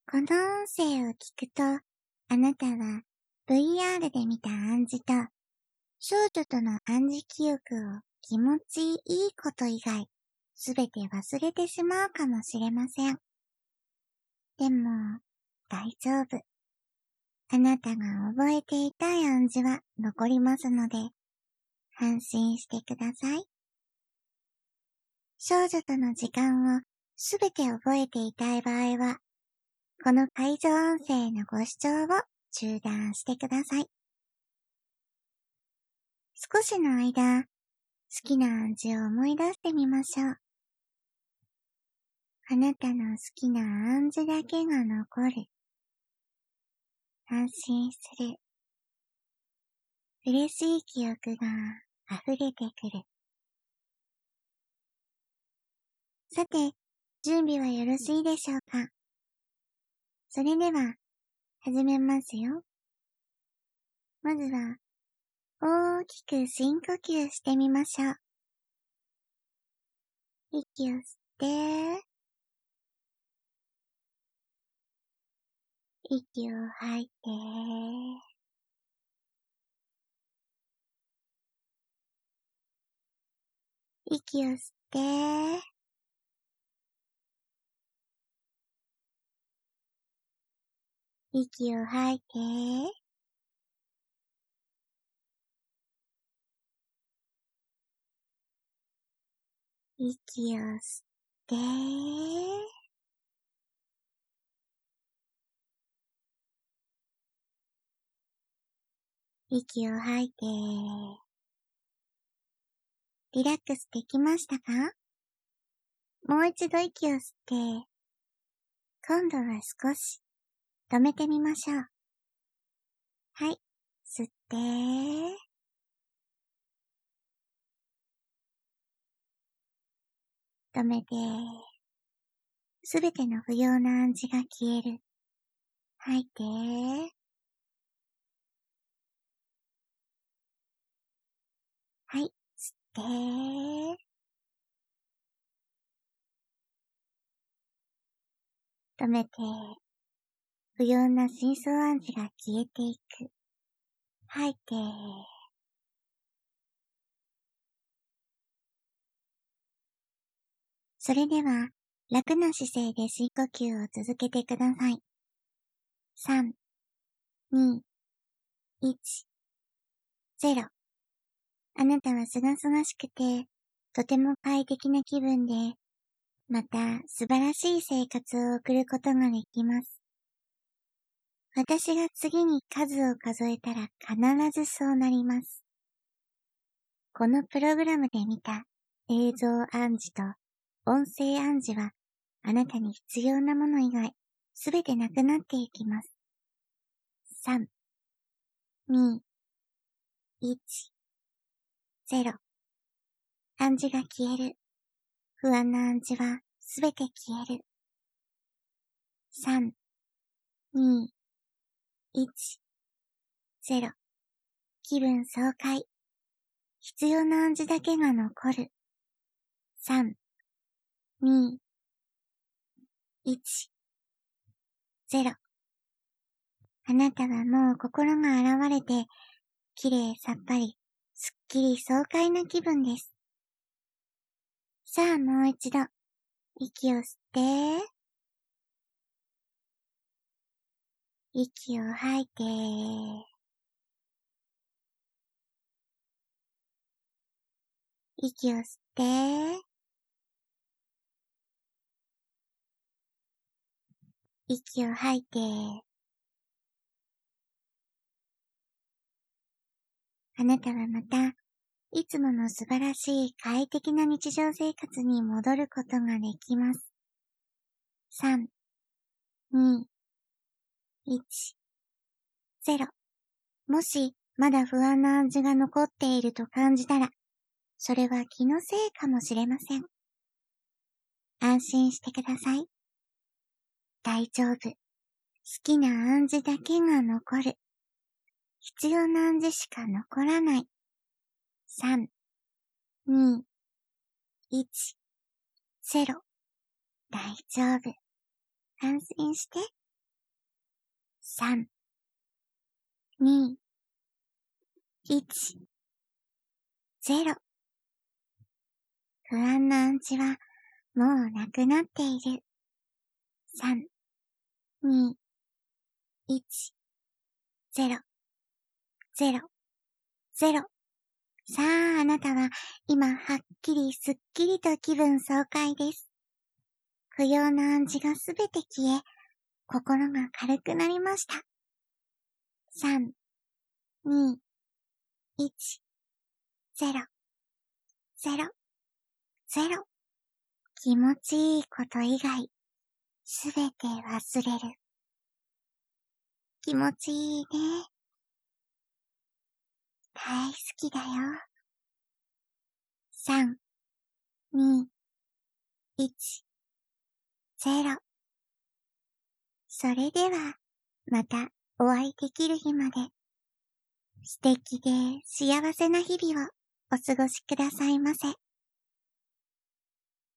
この音声を聞くと、あなたは VR で見た暗示と少女との暗示記憶を気持ちいいこと以外すべて忘れてしまうかもしれません。でも大丈夫。あなたが覚えていたい暗示は残りますので安心してください。少女との時間をすべて覚えていたい場合はこの会場音声のご視聴を中断してください。少しの間、好きな暗示を思い出してみましょう。あなたの好きな暗示だけが残る。安心する。嬉しい記憶が溢れてくる。さて、準備はよろしいでしょうか？それでは、始めますよ。まずは、大きく深呼吸してみましょう。息を吸って、息を吐いて、息を吸って、息を吐いて、息を吸って、息を吐いて、リラックスできましたか？もう一度息を吸って、今度は少し止めてみましょう。はい、吸って、止めて、すべての不要な暗示が消える。吐いて、はい、吸って、止めて、不要な深層暗示が消えていく。吐いて、それでは、楽な姿勢で深呼吸を続けてください。3、2、1、0。あなたはすがすがしくて、とても快適な気分で、また素晴らしい生活を送ることができます。私が次に数を数えたら必ずそうなります。このプログラムで見た映像暗示と音声暗示はあなたに必要なもの以外すべてなくなっていきます。3、2、1、0。暗示が消える。不安な暗示はすべて消える。3、2、1、0。気分爽快。必要な暗示だけが残る。3、2、1、0。あなたはもう心が現れて、きれいさっぱり、すっきり爽快な気分です。さあもう一度、息を吸って、息を吐いて、息を吸って、息を吐いて、あなたはまた、いつもの素晴らしい快適な日常生活に戻ることができます。3、2、1、0。もし、まだ不安な暗示が残っていると感じたら、それは気のせいかもしれません。安心してください。大丈夫。好きな暗示だけが残る。必要な暗示しか残らない。3、2、1、0。大丈夫。安心して。 3、2、1、0。不安な暗示はもうなくなっている。3、2、1、0、0、0。さあ、あなたは今はっきりすっきりと気分爽快です。不要な暗示がすべて消え、心が軽くなりました。3、2、1、0、0、0。気持ちいいこと以外、すべて忘れる。気持ちいいね。大好きだよ。3、2、1、0。それでは、またお会いできる日まで、素敵で幸せな日々をお過ごしくださいませ。